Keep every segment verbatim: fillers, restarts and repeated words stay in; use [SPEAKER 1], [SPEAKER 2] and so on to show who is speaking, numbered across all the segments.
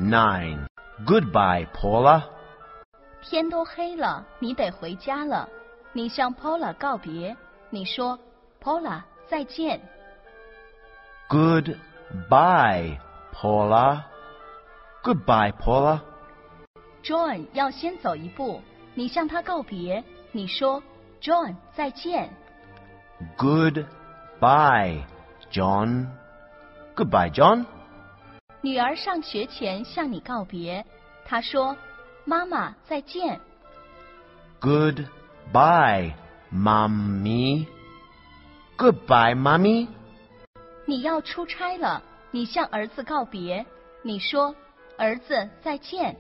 [SPEAKER 1] nine. Goodbye, Paula.
[SPEAKER 2] 天都黑了，你得回家了。你向 Paula 告别，你说 Paula 再见。
[SPEAKER 1] Goodbye, Paula. Goodbye, Paula.
[SPEAKER 2] John 要先走一步，你向他告别，你说 John 再见。
[SPEAKER 1] Goodbye, John. Goodbye, John.
[SPEAKER 2] 女儿上学前向你告别，她说妈妈再见。
[SPEAKER 1] Goodbye, Mommy. Goodbye, Mommy.
[SPEAKER 2] 你要出差了，你向儿子告别，你说儿子再见。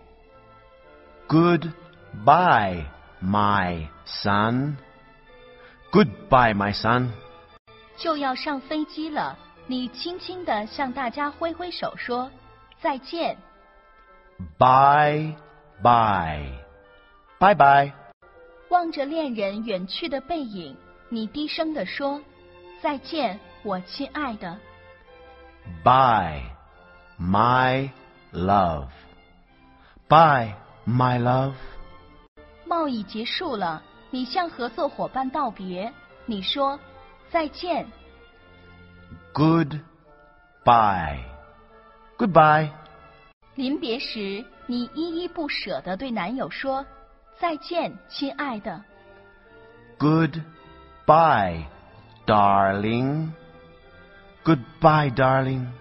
[SPEAKER 1] Goodbye, my son. Goodbye, my son.
[SPEAKER 2] 就要上飞机了，你轻轻地向大家挥挥手说再见。
[SPEAKER 1] Bye, bye. Bye, bye.
[SPEAKER 2] 望着恋人远去的背影，你低声地说再见，我亲爱的。
[SPEAKER 1] Bye, my love. Bye, my love.
[SPEAKER 2] 贸易结束了，你向合作伙伴道别，你说再见。
[SPEAKER 1] Goodbye. Goodbye.
[SPEAKER 2] 临别时，你依依不舍地对男友说再见，亲爱的。
[SPEAKER 1] Goodbye, darling. Goodbye, darling.